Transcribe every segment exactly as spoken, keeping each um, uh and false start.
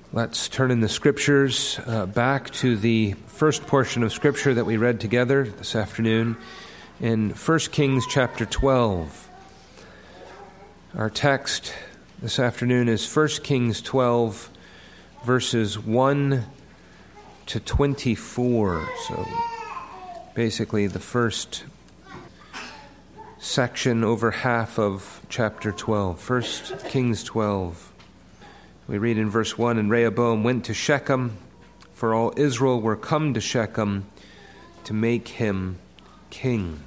Let's turn in the Scriptures uh, back to the first portion of Scripture that we read together this afternoon in First Kings chapter twelve. Our text this afternoon is First Kings twelve, verses one to twenty-four. So basically the first section over half of chapter twelve. First Kings twelve. We read in verse one, "And Rehoboam went to Shechem, for all Israel were come to Shechem to make him king."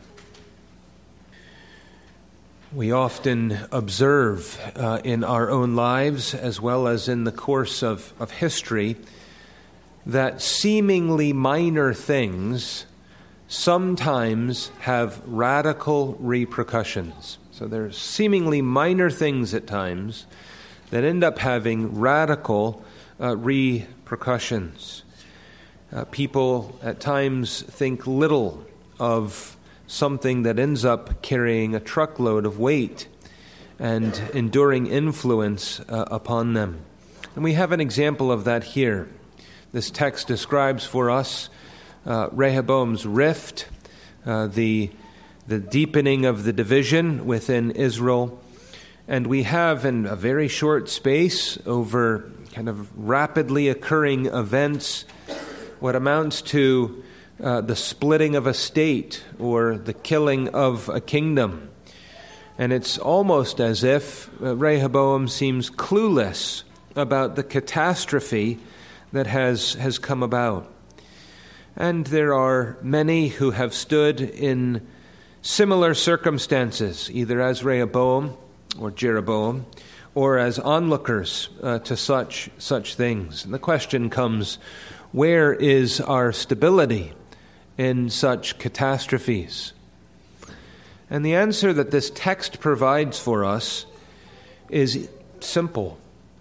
We often observe uh, in our own lives, as well as in the course of, of history, that seemingly minor things sometimes have radical repercussions. So there's seemingly minor things at times that end up having radical uh, repercussions. Uh, people at times think little of something that ends up carrying a truckload of weight and enduring influence uh, upon them. And we have an example of that here. This text describes for us uh, Rehoboam's rift, uh, the, the deepening of the division within Israel. And we have in a very short space, over kind of rapidly occurring events, what amounts to uh, the splitting of a state or the killing of a kingdom. And it's almost as if uh, Rehoboam seems clueless about the catastrophe that has, has come about. And there are many who have stood in similar circumstances, either as Rehoboam or Jeroboam, or as onlookers uh, to such such things. And the question comes, where is our stability in such catastrophes? And the answer that this text provides for us is simple.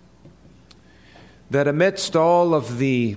That amidst all of the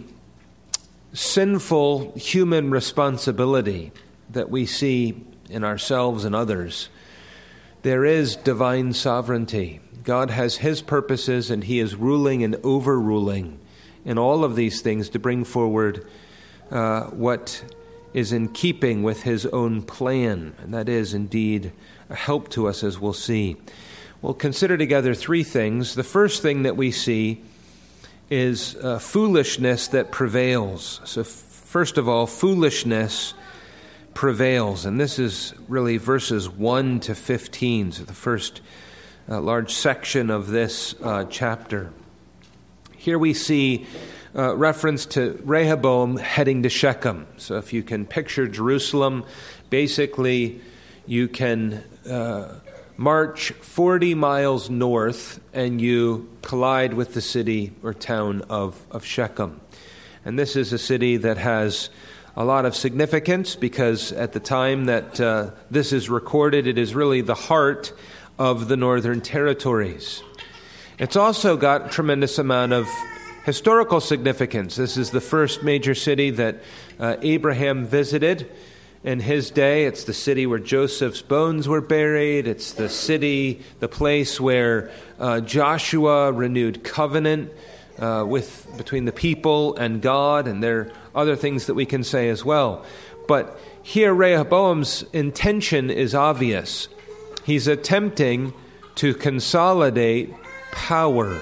sinful human responsibility that we see in ourselves and others, there is divine sovereignty. God has His purposes, and He is ruling and overruling in all of these things to bring forward uh, what is in keeping with His own plan. And that is indeed a help to us, as we'll see. We'll consider together three things. The first thing that we see is uh, foolishness that prevails. So f- first of all, foolishness prevails. And this is really verses one to fifteen, so the first uh, large section of this uh, chapter. Here we see uh, reference to Rehoboam heading to Shechem. So if you can picture Jerusalem, basically you can uh, march forty miles north and you collide with the city or town of, of Shechem. And this is a city that has a lot of significance, because at the time that uh, this is recorded, it is really the heart of the northern territories. It's also got a tremendous amount of historical significance. This is the first major city that uh, Abraham visited in his day. It's the city where Joseph's bones were buried. It's the city, the place where uh, Joshua renewed covenant uh, with between the people and God, and there are other things that we can say as well. But here Rehoboam's intention is obvious. He's attempting to consolidate power.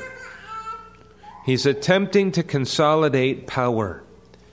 He's attempting to consolidate power.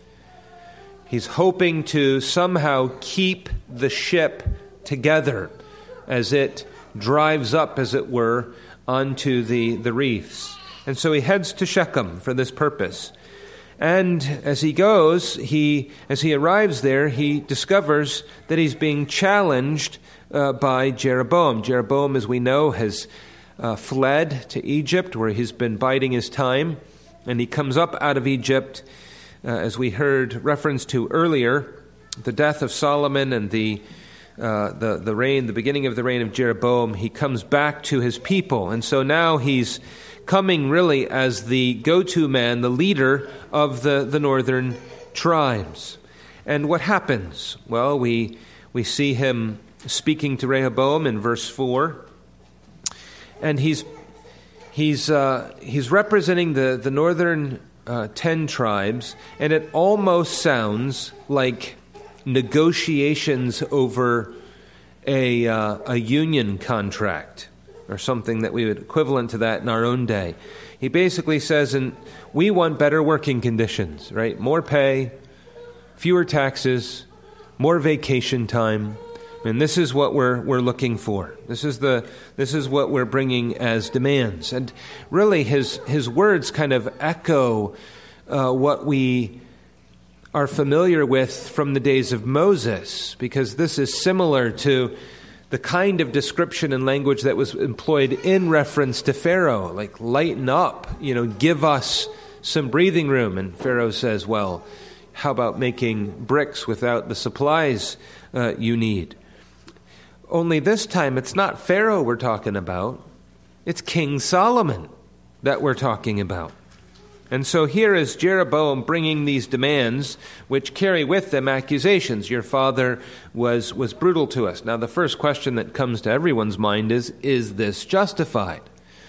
He's hoping to somehow keep the ship together as it drives up, as it were, onto the, the reefs. And so he heads to Shechem for this purpose. And as he goes, he as he arrives there, he discovers that he's being challenged uh, by Jeroboam. Jeroboam, as we know, has uh, fled to Egypt, where he's been biding his time. And he comes up out of Egypt, uh, as we heard reference to earlier, the death of Solomon and the uh, the the reign, the beginning of the reign of Jeroboam. He comes back to his people, and so now he's coming really as the go-to man, the leader of the, the northern tribes. And what happens? Well, we we see him speaking to Rehoboam in verse four, and he's He's uh, he's representing the, the northern uh, ten tribes, and it almost sounds like negotiations over a uh, a union contract or something that we would equivalent to that in our own day. He basically says, and we want better working conditions, right? More pay, fewer taxes, more vacation time. And this is what we're we're looking for. This is the this is what we're bringing as demands. And really, his his words kind of echo uh, what we are familiar with from the days of Moses, because this is similar to the kind of description and language that was employed in reference to Pharaoh, like lighten up, you know, give us some breathing room. And Pharaoh says, well, how about making bricks without the supplies uh, you need? Only this time, it's not Pharaoh we're talking about. It's King Solomon that we're talking about. And so here is Jeroboam bringing these demands, which carry with them accusations. Your father was, was brutal to us. Now, the first question that comes to everyone's mind is, is this justified?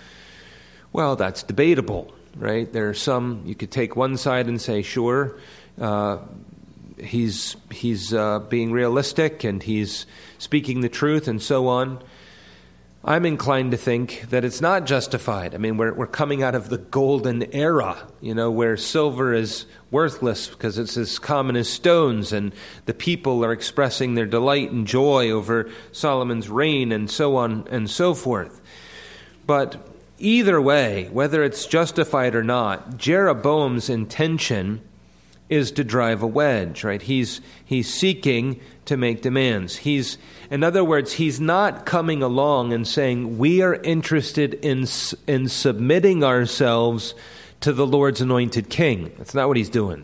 Well, that's debatable, right? There are some, you could take one side and say, sure, uh, he's he's uh, being realistic and he's speaking the truth and so on. I'm inclined to think that it's not justified. I mean, we're we're coming out of the golden era, you know, where silver is worthless because it's as common as stones, and the people are expressing their delight and joy over Solomon's reign and so on and so forth. But either way, whether it's justified or not, Jeroboam's intention is to drive a wedge, right? He's he's seeking to make demands. He's, in other words, he's not coming along and saying, we are interested in in submitting ourselves to the Lord's anointed king. That's not what he's doing.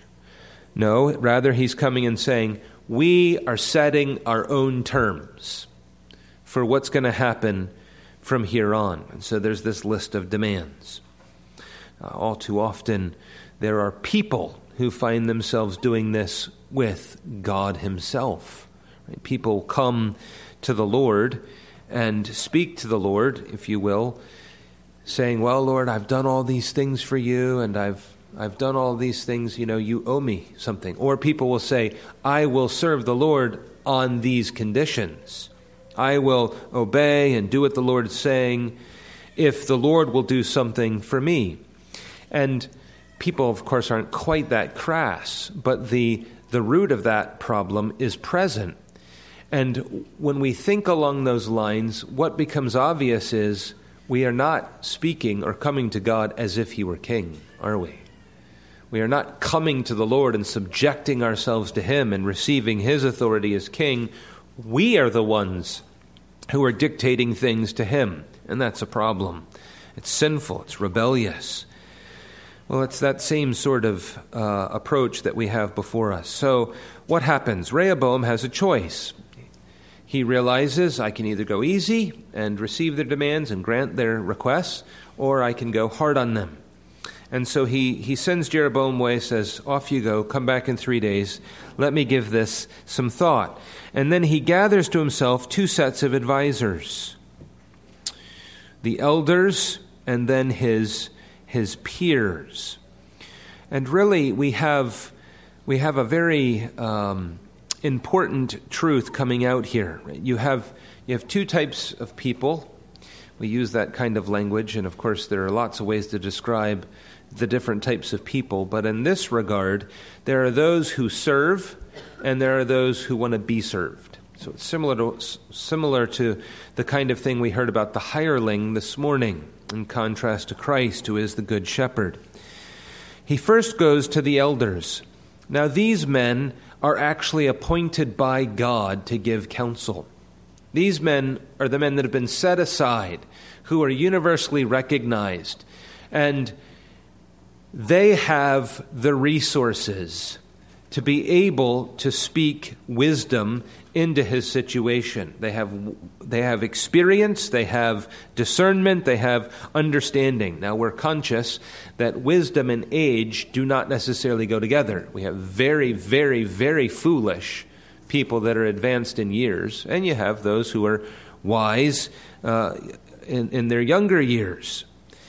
No, rather he's coming and saying, we are setting our own terms for what's going to happen from here on. And so there's this list of demands. Uh, all too often, there are people who find themselves doing this with God himself. Right? People come to the Lord and speak to the Lord, if you will, saying, well, Lord, I've done all these things for you, and I've I've done all these things, you know, you owe me something. Or people will say, I will serve the Lord on these conditions. I will obey and do what the Lord is saying if the Lord will do something for me. And people, of course, aren't quite that crass, but the the root of that problem is present. And when we think along those lines, what becomes obvious is we are not speaking or coming to God as if he were king, are we? We are not coming to the Lord and subjecting ourselves to him and receiving his authority as king. We are the ones who are dictating things to him, and that's a problem. It's sinful, it's rebellious. Well, it's that same sort of uh, approach that we have before us. So what happens? Rehoboam has a choice. He realizes I can either go easy and receive their demands and grant their requests, or I can go hard on them. And so he, he sends Jeroboam away, says, off you go, come back in three days. Let me give this some thought. And then he gathers to himself two sets of advisors, the elders and then his his peers. And really, we have we have a very um, important truth coming out here. You have you have two types of people. We use that kind of language, and of course there are lots of ways to describe the different types of people. But in this regard, there are those who serve, and there are those who want to be served. So it's similar to similar to the kind of thing we heard about the hireling this morning, in contrast to Christ, who is the good shepherd. He first goes to the elders. Now, these men are actually appointed by God to give counsel. These men are the men that have been set aside, who are universally recognized, and they have the resources to be able to speak wisdom into his situation. They have they have experience, they have discernment, they have understanding. Now, we're conscious that wisdom and age do not necessarily go together. We have very, very, very foolish people that are advanced in years, and you have those who are wise uh, in, in their younger years.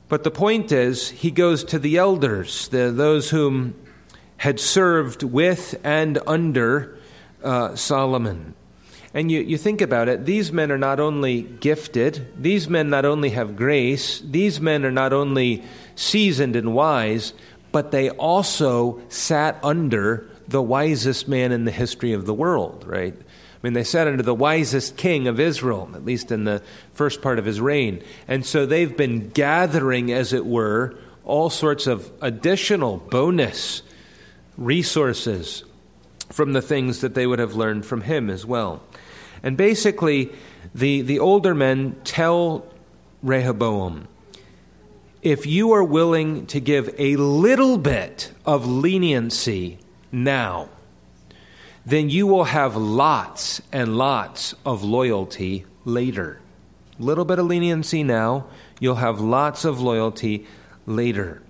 But the point is, he goes to the elders, the, those whom had served with and under uh, Solomon. And you, you think about it, these men are not only gifted, these men not only have grace, these men are not only seasoned and wise, but they also sat under the wisest man in the history of the world, right? I mean, they sat under the wisest king of Israel, at least in the first part of his reign. And so they've been gathering, as it were, all sorts of additional bonus resources from the things that they would have learned from him as well. And basically, the, the older men tell Rehoboam, if you are willing to give a little bit of leniency now, then you will have lots and lots of loyalty later. A little bit of leniency now, you'll have lots of loyalty later.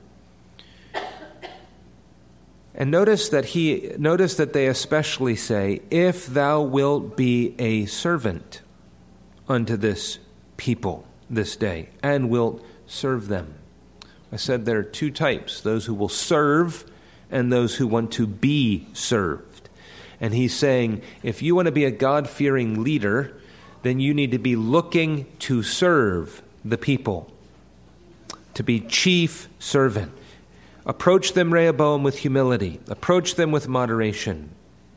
And notice that he notice that they especially say, if thou wilt be a servant unto this people this day, and wilt serve them. I said there are two types, those who will serve and those who want to be served. And he's saying, if you want to be a God-fearing leader, then you need to be looking to serve the people, to be chief servant. Approach them, Rehoboam, with humility. Approach them with moderation.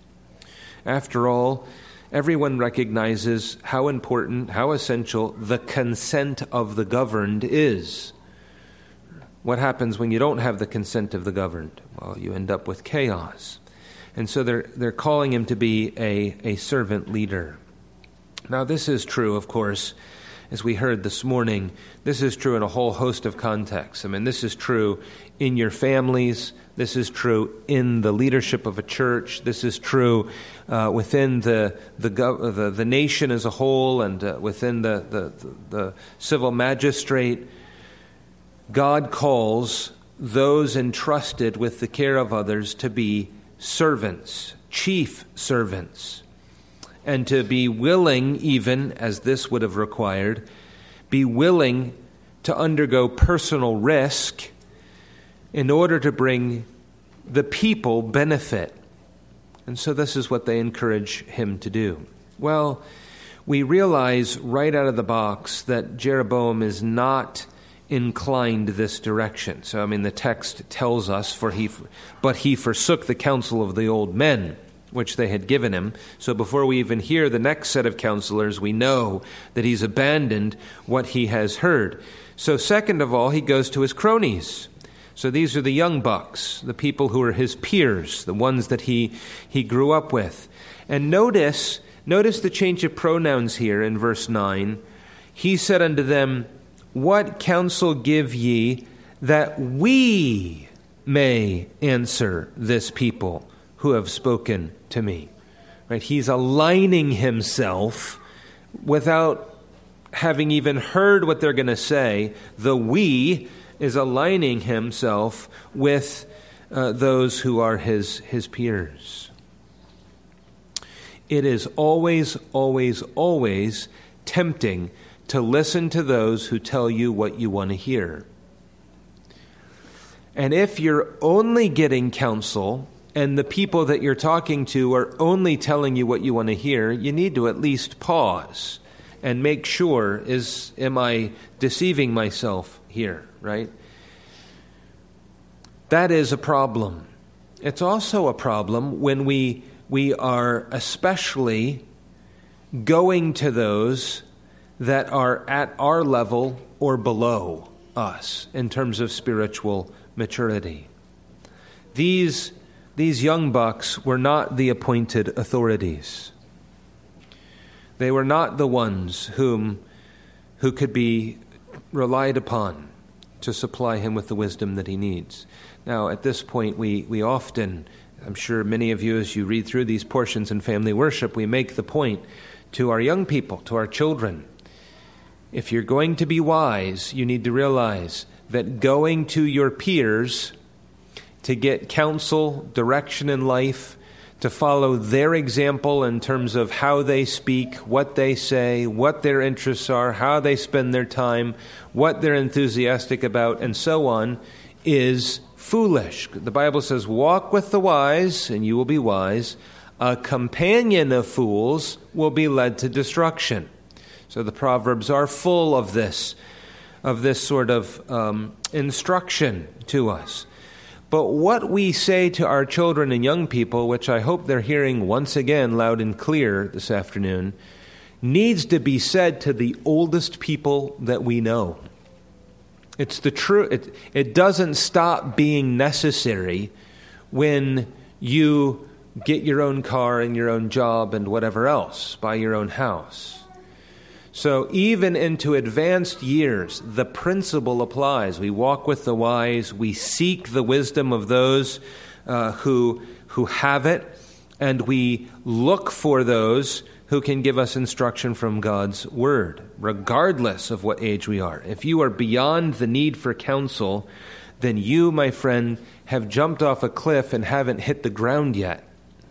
After all, everyone recognizes how important, how essential the consent of the governed is. What happens when you don't have the consent of the governed? Well, you end up with chaos. And so they're they're calling him to be a, a servant leader. Now, this is true, of course, as we heard this morning. This is true in a whole host of contexts. I mean, this is true in your families. This is true in the leadership of a church. This is true uh, within the the, gov- the the nation as a whole, and uh, within the, the the civil magistrate. God calls those entrusted with the care of others to be servants, chief servants, and to be willing, even as this would have required, be willing to undergo personal risk in order to bring the people benefit. And so this is what they encourage him to do. Well, we realize right out of the box that Jeroboam is not inclined this direction. So, I mean, the text tells us, for he, but he forsook the counsel of the old men, which they had given him. So before we even hear the next set of counselors, we know that he's abandoned what he has heard. So second of all, he goes to his cronies. So these are the young bucks, the people who are his peers, the ones that he, he grew up with. And notice, notice the change of pronouns here in verse nine. He said unto them, what counsel give ye that we may answer this people who have spoken to me? Right? He's aligning himself without having even heard what they're going to say. The we is aligning himself with uh, those who are his, his peers. It is always, always, always tempting to listen to those who tell you what you want to hear. And if you're only getting counsel and the people that you're talking to are only telling you what you want to hear, you need to at least pause and make sure, is am I deceiving myself here, right? That is a problem. It's also a problem when we we are especially going to those that are at our level or below us in terms of spiritual maturity. These, these young bucks were not the appointed authorities. They were not the ones whom, who could be relied upon to supply him with the wisdom that he needs. Now, at this point, we, we often, I'm sure many of you, as you read through these portions in family worship, we make the point to our young people, to our children. If you're going to be wise, you need to realize that going to your peers to get counsel, direction in life, to follow their example in terms of how they speak, what they say, what their interests are, how they spend their time, what they're enthusiastic about, and so on, is foolish. The Bible says, walk with the wise, and you will be wise. A companion of fools will be led to destruction. So the Proverbs are full of this, of this sort of um, instruction to us. But what we say to our children and young people, which I hope they're hearing once again loud and clear this afternoon, needs to be said to the oldest people that we know. It's the true. It, it doesn't stop being necessary when you get your own car and your own job and whatever else, buy your own house. So even into advanced years, the principle applies. We walk with the wise. We seek the wisdom of those uh, who who have it, and we look for those who can give us instruction from God's word, regardless of what age we are. If you are beyond the need for counsel, then you, my friend, have jumped off a cliff and haven't hit the ground yet.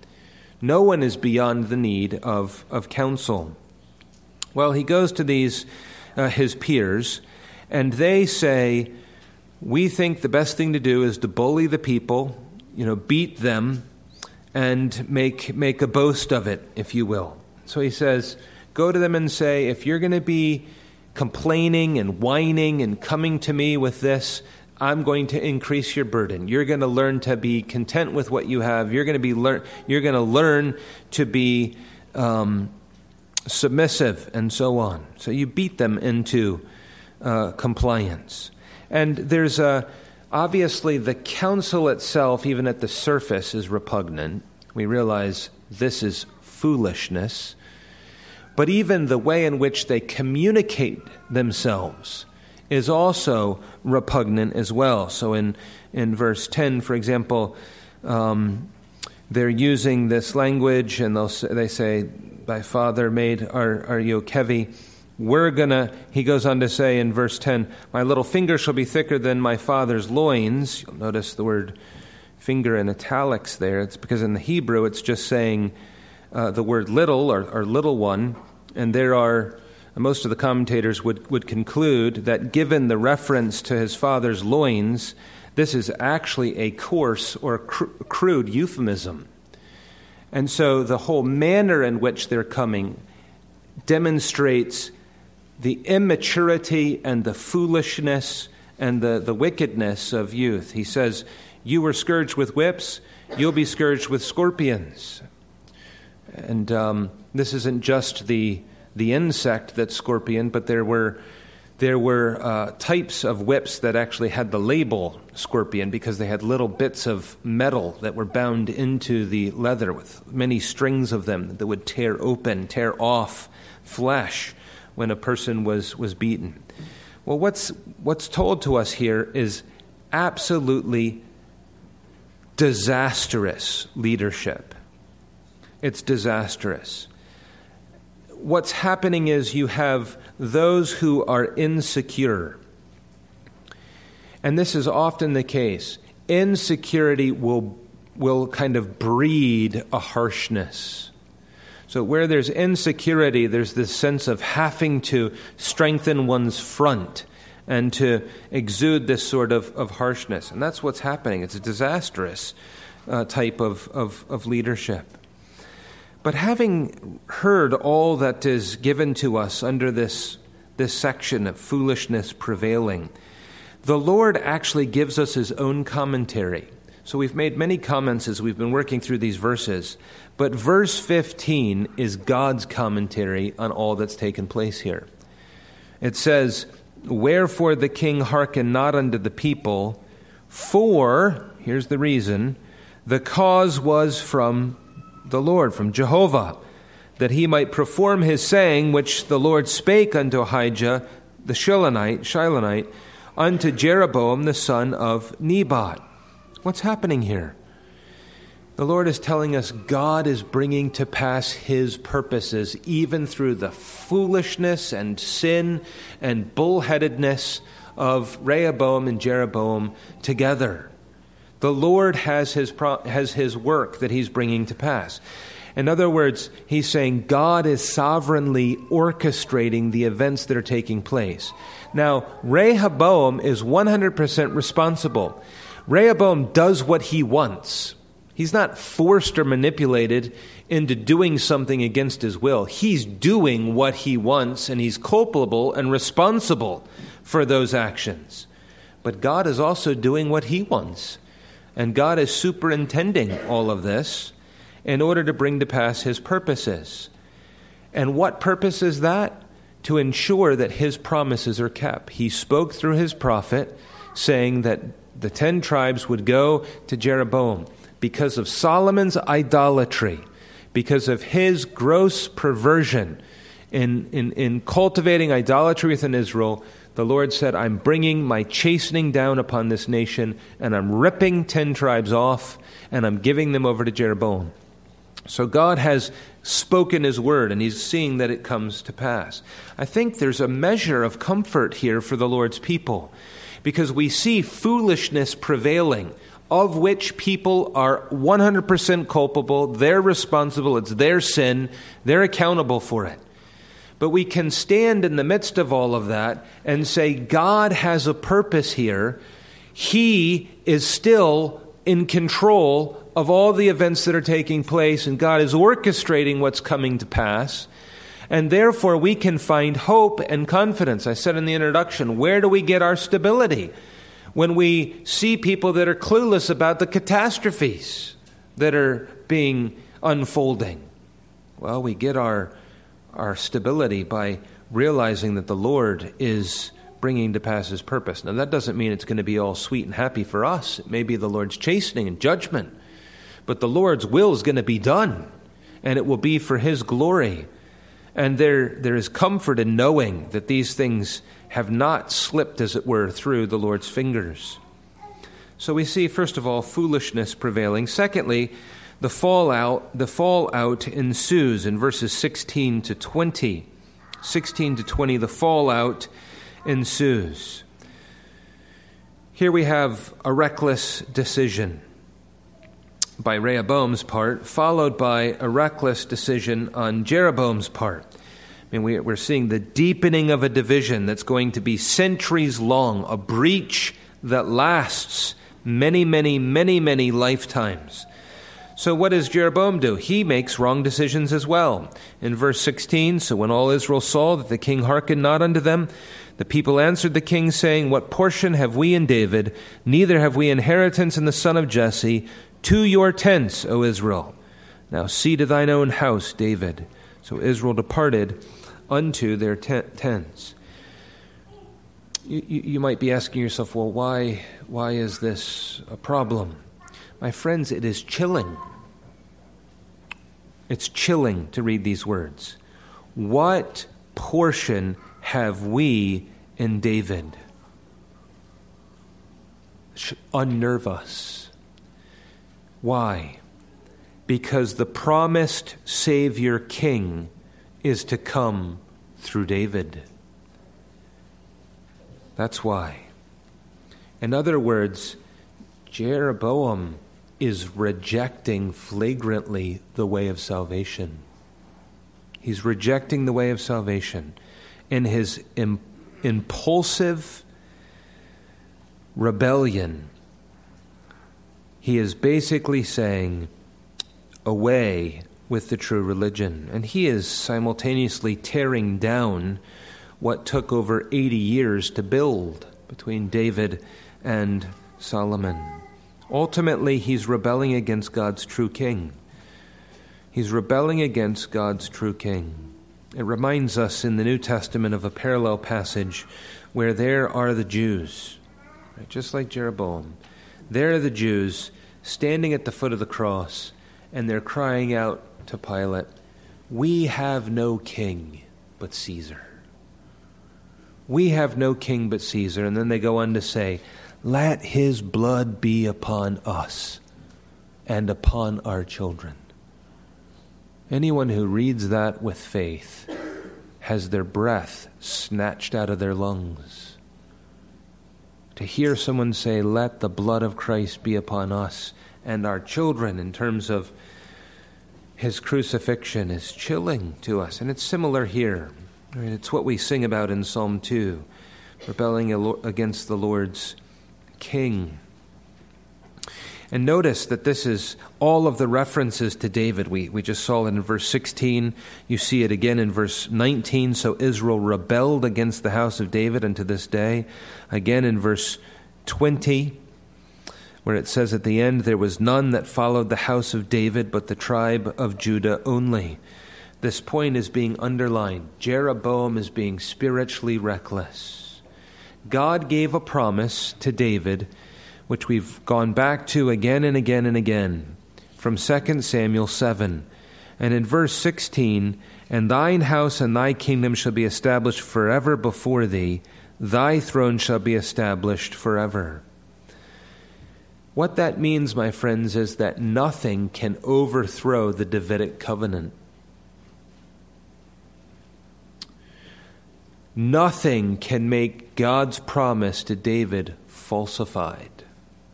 No one is beyond the need of, of counsel. Well, he goes to these, uh, his peers, and they say, we think the best thing to do is to bully the people, you know, beat them, and make make a boast of it, if you will. So he says, go to them and say, if you're going to be complaining and whining and coming to me with this, I'm going to increase your burden. You're going to learn to be content with what you have. You're going to be learn. You're going to learn to be um, submissive, and so on. So you beat them into uh, compliance. And there's a obviously the counsel itself, even at the surface, is repugnant. We realize this is foolishness. But even the way in which they communicate themselves is also repugnant as well. So in, in verse ten, for example, um, they're using this language, and they'll say, they say, "Thy father made our, our Yokevi." We're gonna. He goes on to say in verse ten, "My little finger shall be thicker than my father's loins." You'll notice the word "finger" in italics there. It's because in the Hebrew it's just saying Uh, the word little or, or little one, and there are, most of the commentators would, would conclude that given the reference to his father's loins, this is actually a coarse or cr- crude euphemism. And so the whole manner in which they're coming demonstrates the immaturity and the foolishness and the, the wickedness of youth. He says, you were scourged with whips, you'll be scourged with scorpions. And um, this isn't just the the insect that's scorpion, but there were there were uh, types of whips that actually had the label scorpion because they had little bits of metal that were bound into the leather with many strings of them that would tear open, tear off flesh when a person was, was beaten. Well, what's what's told to us here is absolutely disastrous leadership. It's disastrous. What's happening is you have those who are insecure. And this is often the case. Insecurity will, will kind of breed a harshness. So where there's insecurity, there's this sense of having to strengthen one's front and to exude this sort of, of harshness. And that's what's happening. It's a disastrous uh, type of, of, of leadership. But having heard all that is given to us under this, this section of foolishness prevailing, the Lord actually gives us his own commentary. So we've made many comments as we've been working through these verses, but verse fifteen is God's commentary on all that's taken place here. It says, "Wherefore the king hearkened not unto the people, for," here's the reason, "the cause was from the Lord," from Jehovah, "that he might perform his saying, which the Lord spake unto Ahijah the Shilonite, Shilonite, unto Jeroboam the son of Nebat." What's happening here? The Lord is telling us God is bringing to pass his purposes, even through the foolishness and sin and bullheadedness of Rehoboam and Jeroboam together. The Lord has his pro- has his work that he's bringing to pass. In other words, he's saying God is sovereignly orchestrating the events that are taking place. Now, Rehoboam is one hundred percent responsible. Rehoboam does what he wants. He's not forced or manipulated into doing something against his will. He's doing what he wants, and he's culpable and responsible for those actions. But God is also doing what he wants. And God is superintending all of this in order to bring to pass his purposes. And what purpose is that? To ensure that his promises are kept. He spoke through his prophet, saying that the ten tribes would go to Jeroboam because of Solomon's idolatry, because of his gross perversion in, in, in cultivating idolatry within Israel. The Lord said, I'm bringing my chastening down upon this nation, and I'm ripping ten tribes off, and I'm giving them over to Jeroboam. So God has spoken his word, and he's seeing that it comes to pass. I think there's a measure of comfort here for the Lord's people, because we see foolishness prevailing, of which people are one hundred percent culpable. They're responsible. It's their sin. They're accountable for it. But we can stand in the midst of all of that and say, God has a purpose here. He is still in control of all the events that are taking place, and God is orchestrating what's coming to pass. And therefore, we can find hope and confidence. I said in the introduction, where do we get our stability? When we see people that are clueless about the catastrophes that are being unfolding. Well, we get our our stability by realizing that the Lord is bringing to pass his purpose. Now, that doesn't mean it's going to be all sweet and happy for us. It may be the Lord's chastening and judgment. But the Lord's will is going to be done, and it will be for his glory. And there, there is comfort in knowing that these things have not slipped, as it were, through the Lord's fingers. So we see, first of all, foolishness prevailing. Secondly, the fallout, the fallout ensues in verses sixteen to twenty. sixteen to twenty, the fallout ensues. Here we have a reckless decision by Rehoboam's part, followed by a reckless decision on Jeroboam's part. I mean, we, we're seeing the deepening of a division that's going to be centuries long, a breach that lasts many, many, many, many lifetimes. So what does Jeroboam do? He makes wrong decisions as well. In verse sixteen, so when all Israel saw that the king hearkened not unto them, the people answered the king, saying, what portion have we in David? Neither have we inheritance in the son of Jesse. To your tents, O Israel. Now see to thine own house, David. So Israel departed unto their tent- tents. You, you, you might be asking yourself, well, why, why is this a problem? My friends, it is chilling. It's chilling to read these words. What portion have we in David? It should unnerve us. Why? Because the promised Savior King is to come through David. That's why. In other words, Jeroboam is rejecting flagrantly the way of salvation. He's rejecting the way of salvation. In his im- impulsive rebellion, he is basically saying, away with the true religion. And he is simultaneously tearing down what took over eighty years to build between David and Solomon. Ultimately, he's rebelling against God's true king. He's rebelling against God's true king. It reminds us in the New Testament of a parallel passage where there are the Jews, right? Just like Jeroboam. There are the Jews standing at the foot of the cross, and they're crying out to Pilate, we have no king but Caesar. We have no king but Caesar. And then they go on to say, let his blood be upon us and upon our children. Anyone who reads that with faith has their breath snatched out of their lungs. To hear someone say, let the blood of Christ be upon us and our children, in terms of his crucifixion, is chilling to us. And it's similar here. It's what we sing about in Psalm two, rebelling against the Lord's King. And notice that this is all of the references to David. We, we just saw it in verse sixteen. You see it again in verse nineteen. So Israel rebelled against the house of David unto this day. Again in verse twenty, where it says at the end, there was none that followed the house of David, but the tribe of Judah only. This point is being underlined. Jeroboam is being spiritually reckless. God gave a promise to David, which we've gone back to again and again and again, from Second Samuel seven. And in verse sixteen, and thine house and thy kingdom shall be established forever before thee, thy throne shall be established forever. What that means, my friends, is that nothing can overthrow the Davidic covenant. Nothing can make God's promise to David falsified.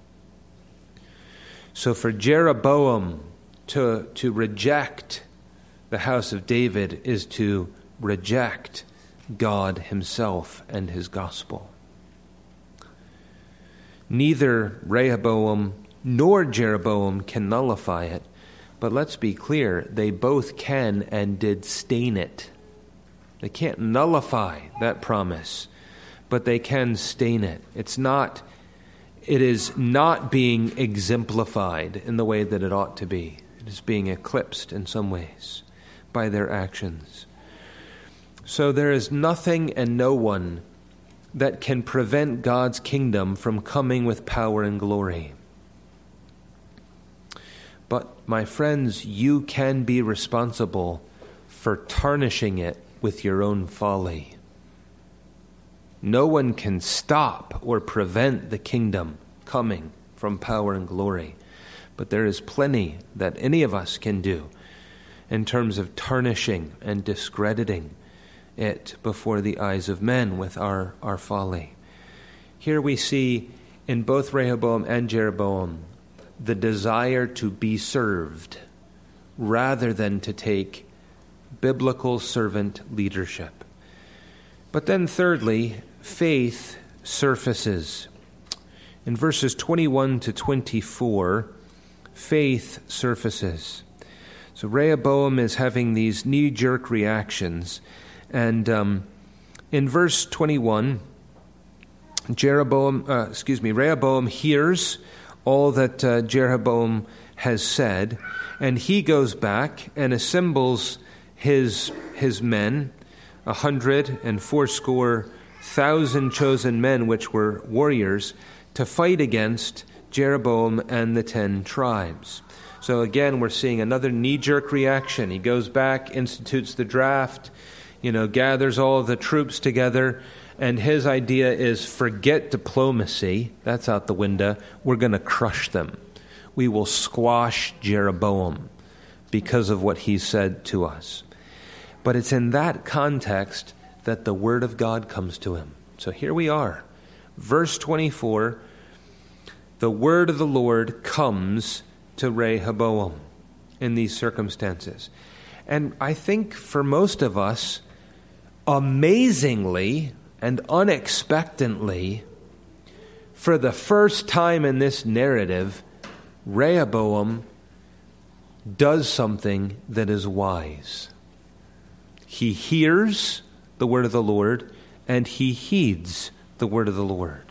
So for Jeroboam to, to reject the house of David is to reject God himself and his gospel. Neither Rehoboam nor Jeroboam can nullify it, but let's be clear, they both can and did stain it. They can't nullify that promise, but they can stain it. It's not, it is not being exemplified in the way that it ought to be. It is being eclipsed in some ways by their actions. So there is nothing and no one that can prevent God's kingdom from coming with power and glory. But, my friends, you can be responsible for tarnishing it with your own folly. No one can stop or prevent the kingdom coming from power and glory. But there is plenty that any of us can do in terms of tarnishing and discrediting it before the eyes of men with our, our folly. Here we see in both Rehoboam and Jeroboam the desire to be served rather than to take biblical servant leadership. But then thirdly, faith surfaces. In verses twenty-one to twenty-four, faith surfaces. So Rehoboam is having these knee-jerk reactions. And um, in verse twenty-one, Jeroboam, uh, excuse me, Rehoboam hears all that uh, Jeroboam has said, and he goes back and assembles his his men, a hundred and fourscore thousand chosen men, which were warriors, to fight against Jeroboam and the ten tribes. So again, we're seeing another knee-jerk reaction. He goes back, institutes the draft, you know, gathers all of the troops together, and his idea is forget diplomacy. That's out the window. We're going to crush them. We will squash Jeroboam because of what he said to us. But it's in that context that the word of God comes to him. So here we are. Verse twenty-four, the word of the Lord comes to Rehoboam in these circumstances. And I think for most of us, amazingly and unexpectedly, for the first time in this narrative, Rehoboam does something that is wise. He hears the word of the Lord, and he heeds the word of the Lord.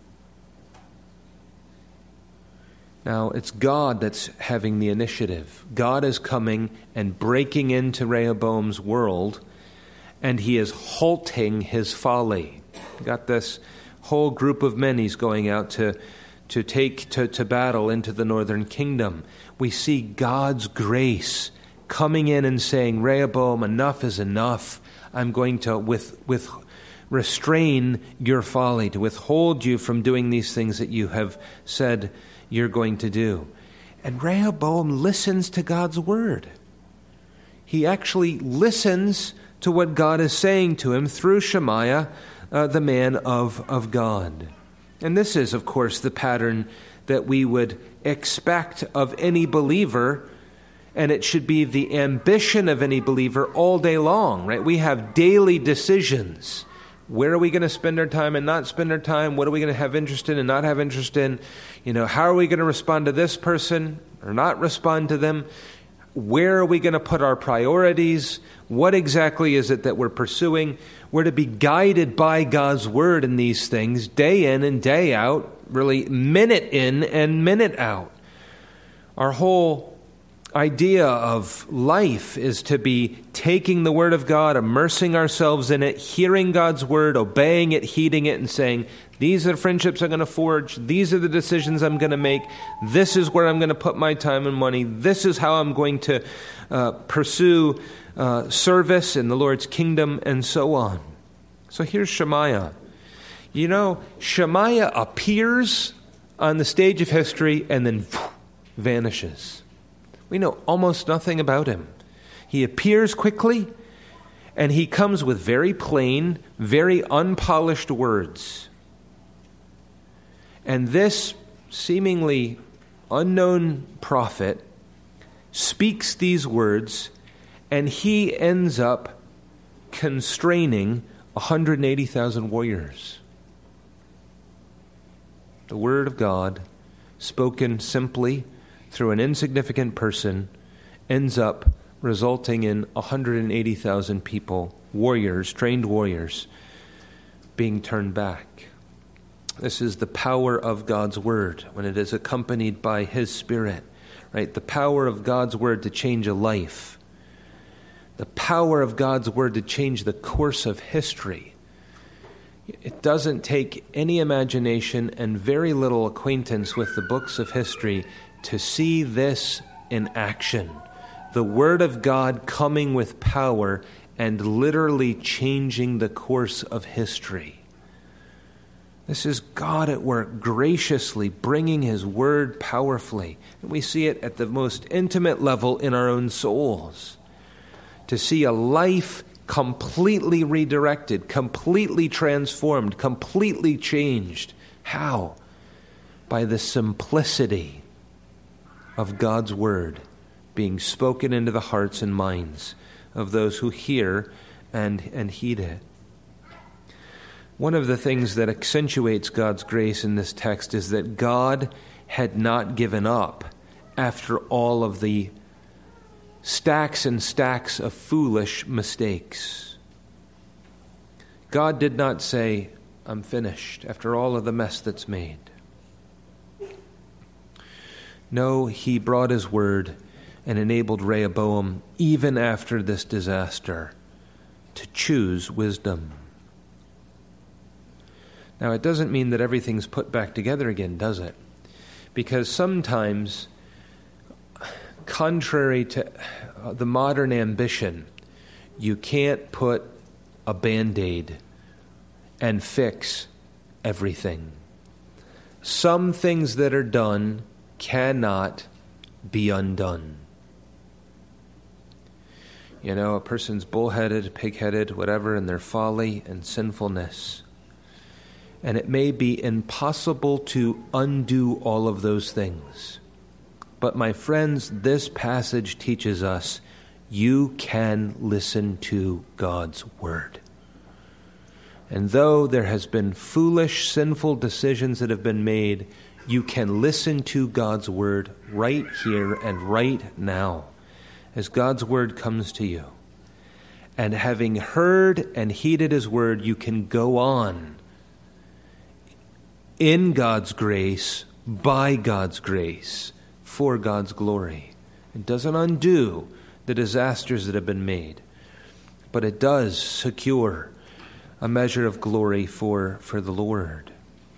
Now, it's God that's having the initiative. God is coming and breaking into Rehoboam's world, and he is halting his folly. Got this whole group of men he's going out to, to take to, to battle into the northern kingdom. We see God's grace coming in and saying, Rehoboam, enough is enough. I'm going to with, with restrain your folly, to withhold you from doing these things that you have said you're going to do. And Rehoboam listens to God's word. He actually listens to what God is saying to him through Shemaiah, uh, the man of, of God. And this is, of course, the pattern that we would expect of any believer, and it should be the ambition of any believer all day long, right? We have daily decisions. Where are we going to spend our time and not spend our time? What are we going to have interest in and not have interest in? You know, how are we going to respond to this person or not respond to them? Where are we going to put our priorities? What exactly is it that we're pursuing? We're to be guided by God's word in these things day in and day out, really minute in and minute out. Our whole idea of life is to be taking the word of God, immersing ourselves in it, hearing God's word, obeying it, heeding it, and saying, these are the friendships I'm going to forge. These are the decisions I'm going to make. This is where I'm going to put my time and money. This is how I'm going to uh, pursue uh, service in the Lord's kingdom, and so on. So here's Shemaiah. You know, Shemaiah appears on the stage of history and then phew, vanishes. We know almost nothing about him. He appears quickly, and he comes with very plain, very unpolished words. And this seemingly unknown prophet speaks these words, and he ends up constraining one hundred eighty thousand warriors. The word of God, spoken simply through an insignificant person, ends up resulting in one hundred eighty thousand people, warriors, trained warriors, being turned back. This is the power of God's word when it is accompanied by His Spirit, right? The power of God's word to change a life. The power of God's word to change the course of history. It doesn't take any imagination and very little acquaintance with the books of history to see this in action. The Word of God coming with power and literally changing the course of history. This is God at work, graciously bringing His Word powerfully. And we see it at the most intimate level in our own souls. To see a life completely redirected, completely transformed, completely changed. How? By the simplicity of God's word being spoken into the hearts and minds of those who hear and, and heed it. One of the things that accentuates God's grace in this text is that God had not given up after all of the stacks and stacks of foolish mistakes. God did not say, I'm finished after all of the mess that's made. No, He brought His word and enabled Rehoboam, even after this disaster, to choose wisdom. Now, it doesn't mean that everything's put back together again, does it? Because sometimes, contrary to the modern ambition, you can't put a Band-Aid and fix everything. Some things that are done cannot be undone. You know, a person's bullheaded, pig-headed, whatever, in their folly and sinfulness. And it may be impossible to undo all of those things. But my friends, this passage teaches us you can listen to God's word. And though there has been foolish, sinful decisions that have been made, you can listen to God's word right here and right now as God's word comes to you. And having heard and heeded His word, you can go on in God's grace, by God's grace, for God's glory. It doesn't undo the disasters that have been made, but it does secure a measure of glory for, for the Lord.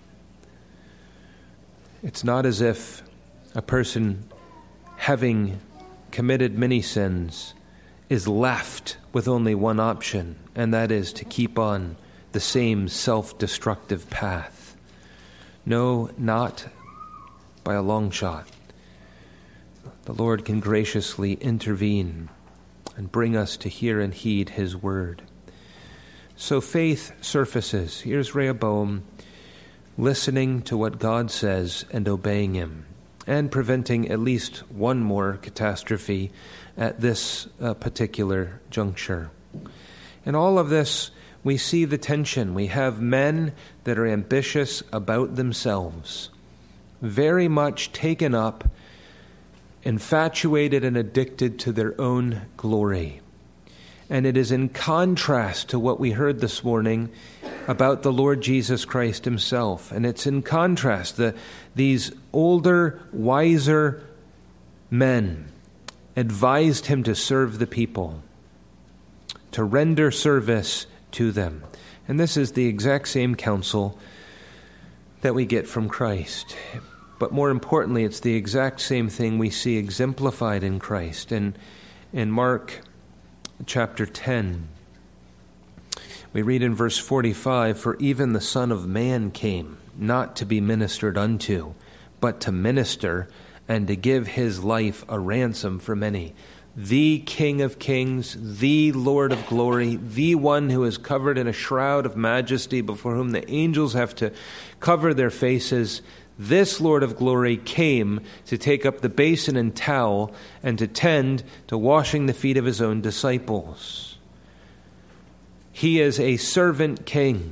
It's not as if a person, having committed many sins, is left with only one option, and that is to keep on the same self-destructive path. No, not by a long shot. The Lord can graciously intervene and bring us to hear and heed His word. So faith surfaces. Here's Rehoboam listening to what God says and obeying him, and preventing at least one more catastrophe at this uh, particular juncture. In all of this, we see the tension. We have men that are ambitious about themselves, very much taken up, infatuated and addicted to their own glory. And it is in contrast to what we heard this morning about the Lord Jesus Christ himself. And it's in contrast. The, these older, wiser men advised him to serve the people, to render service to them. And this is the exact same counsel that we get from Christ. But more importantly, it's the exact same thing we see exemplified in Christ. And in Mark chapter ten, we read in verse forty-five, "For even the Son of Man came, not to be ministered unto, but to minister, and to give his life a ransom for many." The King of Kings, the Lord of glory, the one who is covered in a shroud of majesty, before whom the angels have to cover their faces, this Lord of glory came to take up the basin and towel and to tend to washing the feet of his own disciples. He is a servant king.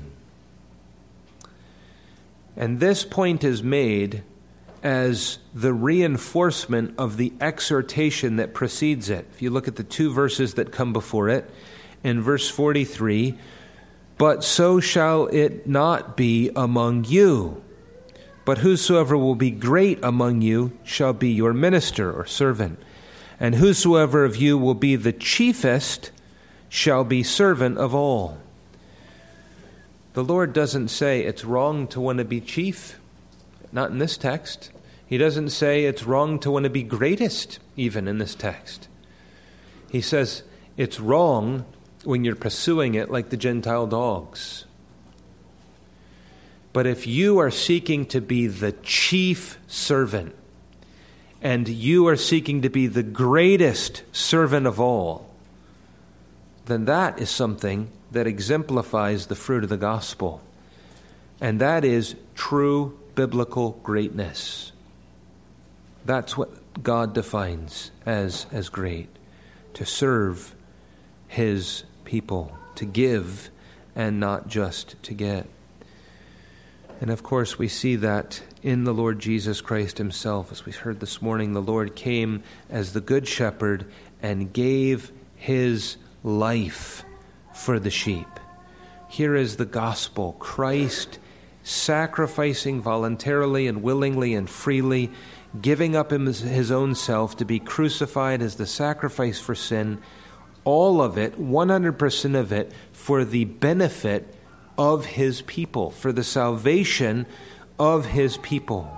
And this point is made as the reinforcement of the exhortation that precedes it. If you look at the two verses that come before it, in verse forty-three, "But so shall it not be among you. But whosoever will be great among you shall be your minister," or servant. "And whosoever of you will be the chiefest shall be servant of all." The Lord doesn't say it's wrong to want to be chief. Not in this text. He doesn't say it's wrong to want to be greatest, even in this text. He says it's wrong when you're pursuing it like the Gentile dogs. But if you are seeking to be the chief servant, and you are seeking to be the greatest servant of all, then that is something that exemplifies the fruit of the gospel. And that is true biblical greatness. That's what God defines as, as great. To serve his people, to give and not just to get. And of course we see that in the Lord Jesus Christ himself. As we heard this morning, the Lord came as the good shepherd and gave his life for the sheep. Here is the gospel. Christ sacrificing voluntarily and willingly and freely, giving up his own self to be crucified as the sacrifice for sin, all of it, one hundred percent of it, for the benefit of his people, for the salvation of his people.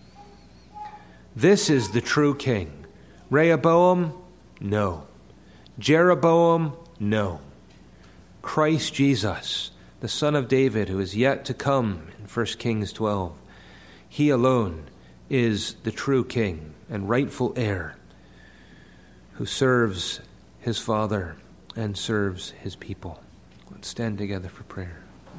This is the true king. Rehoboam? No. Jeroboam? No. Christ Jesus, the Son of David, who is yet to come in First Kings twelve. He alone is the true king and rightful heir who serves his Father and serves his people. Let's stand together for prayer.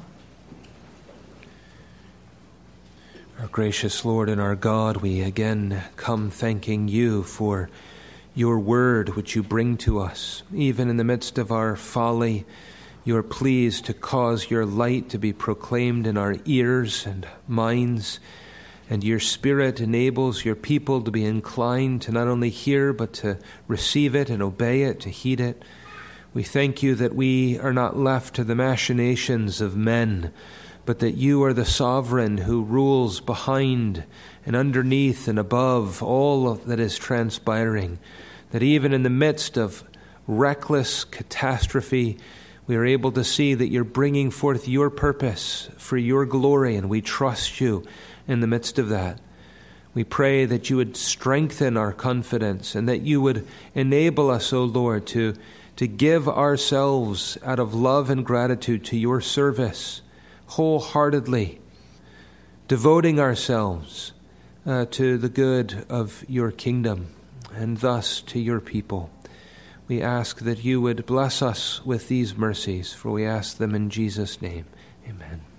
Our gracious Lord and our God, we again come thanking you for your word which you bring to us. Even in the midst of our folly, you are pleased to cause your light to be proclaimed in our ears and minds, and your Spirit enables your people to be inclined to not only hear, but to receive it and obey it, to heed it. We thank you that we are not left to the machinations of men, but that you are the sovereign who rules behind and underneath and above all that is transpiring, that even in the midst of reckless catastrophe, we are able to see that you're bringing forth your purpose for your glory, and we trust you in the midst of that. We pray that you would strengthen our confidence and that you would enable us, O Lord, to, to give ourselves out of love and gratitude to your service wholeheartedly, devoting ourselves uh, to the good of your kingdom and thus to your people. We ask that you would bless us with these mercies, for we ask them in Jesus' name. Amen.